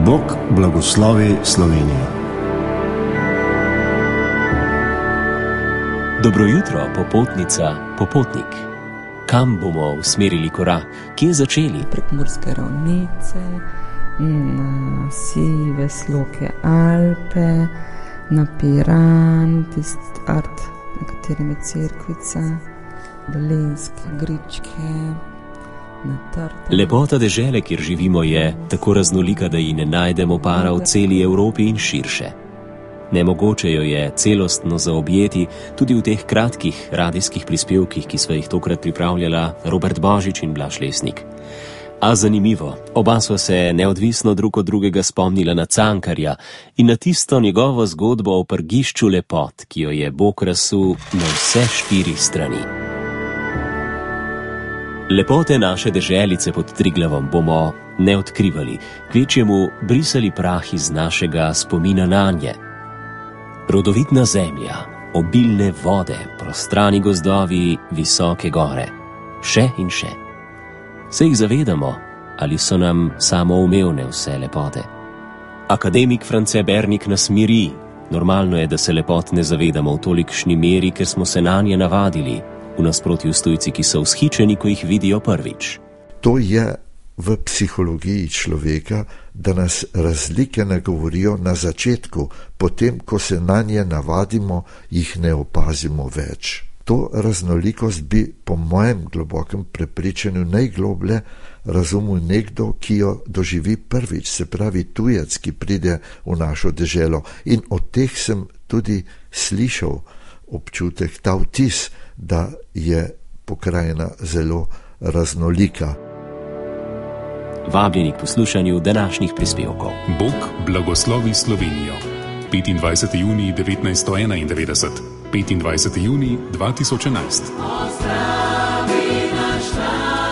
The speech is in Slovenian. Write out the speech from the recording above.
Bog blagoslovi Slovenijo. Dobro jutro, popotnica, popotnik. Kam bomo usmerili korak? Kje začeli? Prekmurske ravnice, na sive sloke Alpe, na Piran, tisti art, na katerem je cerkvica, Dolenjske gričke, na Trte. Lepota dežele, kjer živimo, je tako raznolika, da ji ne najdemo para v celi Evropi in širše. Nemogoče jo je celostno zaobjeti tudi v teh kratkih radijskih prispevkih, ki sva jih tokrat pripravljala Robert Božič in Blaž Lesnik. A zanimivo, oba sva se neodvisno drug od drugega spomnila na Cankarja in na tisto njegovo zgodbo o prgišču lepot, ki jo je Bog razsul na vse 4 strani. Lepote naše deželice pod Triglavom bomo ne odkrivali, kvečjemu brisali prah iz našega spomina nanje. Rodovitna zemlja, obilne vode, prostrani gozdovi, visoke gore. Še in še. Se jih zavedamo, ali so nam samoumevne vse lepote? Akademik France Bernik nas miri. Normalno je, da se lepot ne zavedamo v tolikšni meri, ker smo se nanje navadili, v nasprotju s tujci, ki so vzhičeni, ko jih vidijo prvič. To je v psihologiji človeka, da nas razlike ne govorijo na začetku, potem, ko se na nje navadimo, jih ne opazimo več. To raznolikost bi, po mojem globokem prepričanju, najgloblje razumel nekdo, ki jo doživi prvič, se pravi tujec, ki pride v našo deželo. In od teh sem tudi slišal občutek, ta vtis, da je pokrajina zelo raznolika. Vabljeni k poslušanju današnjih prispevkov. Bog blagoslovi Slovenijo. 25. junij 1991, 25. junij 2011.